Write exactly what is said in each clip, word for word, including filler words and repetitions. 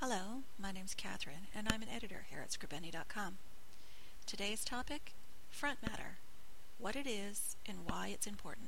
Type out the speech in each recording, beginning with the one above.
Hello, my name's Catherine, and I'm an editor here at Scribeni dot com. Today's topic, front matter, what it is and why it's important.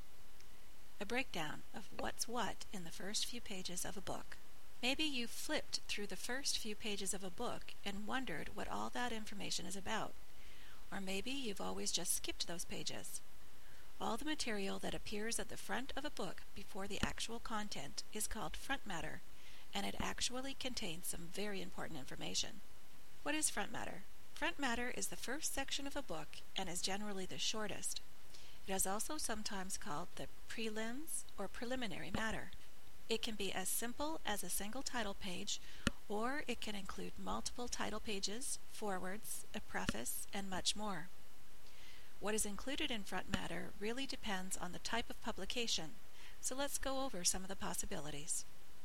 A breakdown of what's what in the first few pages of a book. Maybe you flipped through the first few pages of a book and wondered what all that information is about. Or maybe you've always just skipped those pages. All the material that appears at the front of a book before the actual content is called front matter, and it actually contains some very important information. What is front matter? Front matter is the first section of a book and is generally the shortest. It is also sometimes called the prelims or preliminary matter. It can be as simple as a single title page, or it can include multiple title pages, forewords, a preface, and much more. What is included in front matter really depends on the type of publication, so let's go over some of the possibilities.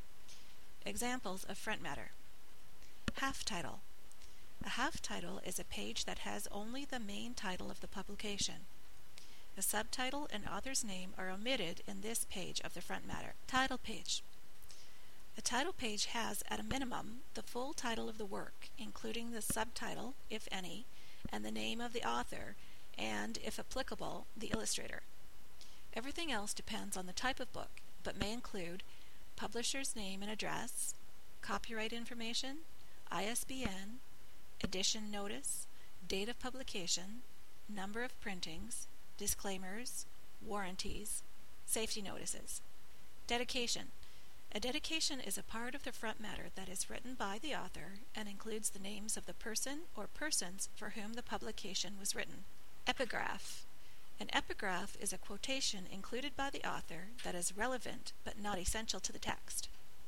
Examples of front matter. Half title. A half title is a page that has only the main title of the publication. The subtitle and author's name are omitted in this page of the front matter. Title page. A title page has, at a minimum, the full title of the work, including the subtitle, if any, and the name of the author, and, if applicable, the illustrator. Everything else depends on the type of book, but may include publisher's name and address, copyright information, I S B N, edition notice, date of publication, number of printings, disclaimers, warranties, safety notices. Dedication. A dedication is a part of the front matter that is written by the author and includes the names of the person or persons for whom the publication was written. Epigraph. An epigraph is a quotation included by the author that is relevant but not essential to the text.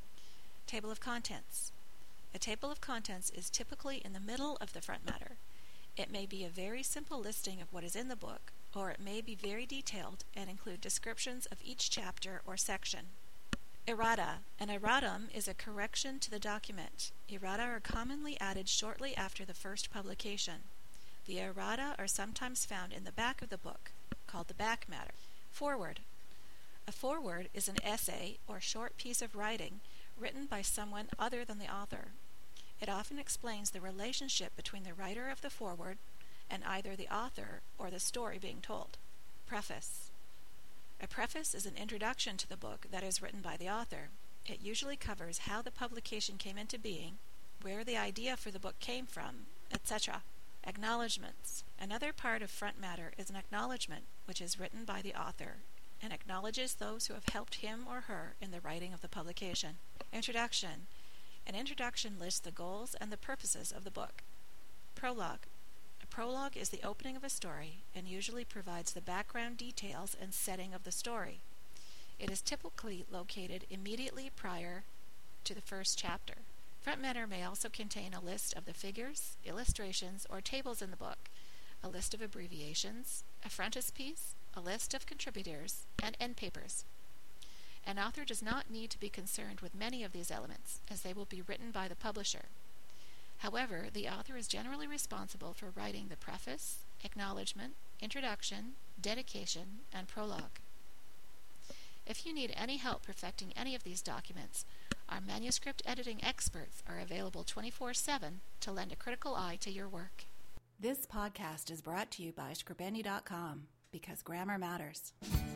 Table of contents. A table of contents is typically in the middle of the front matter. It may be a very simple listing of what is in the book, or it may be very detailed and include descriptions of each chapter or section. Errata. An erratum is a correction to the document. Errata are commonly added shortly after the first publication. The errata are sometimes found in the back of the book, called the back matter. Foreword. A foreword is an essay or short piece of writing written by someone other than the author. It often explains the relationship between the writer of the foreword and either the author or the story being told. Preface. A preface is an introduction to the book that is written by the author. It usually covers how the publication came into being, where the idea for the book came from, et cetera. Acknowledgments. Another part of front matter is an acknowledgment, which is written by the author and acknowledges those who have helped him or her in the writing of the publication. Introduction. An introduction lists the goals and the purposes of the book. Prologue. A prologue is the opening of a story and usually provides the background details and setting of the story. It is typically located immediately prior to the first chapter. Front matter may also contain a list of the figures, illustrations, or tables in the book, a list of abbreviations, a frontispiece, a list of contributors, and end papers. An author does not need to be concerned with many of these elements, as they will be written by the publisher. However, the author is generally responsible for writing the preface, acknowledgement, introduction, dedication, and prologue. If you need any help perfecting any of these documents, our manuscript editing experts are available twenty-four seven to lend a critical eye to your work. This podcast is brought to you by Scribeni dot com, because grammar matters.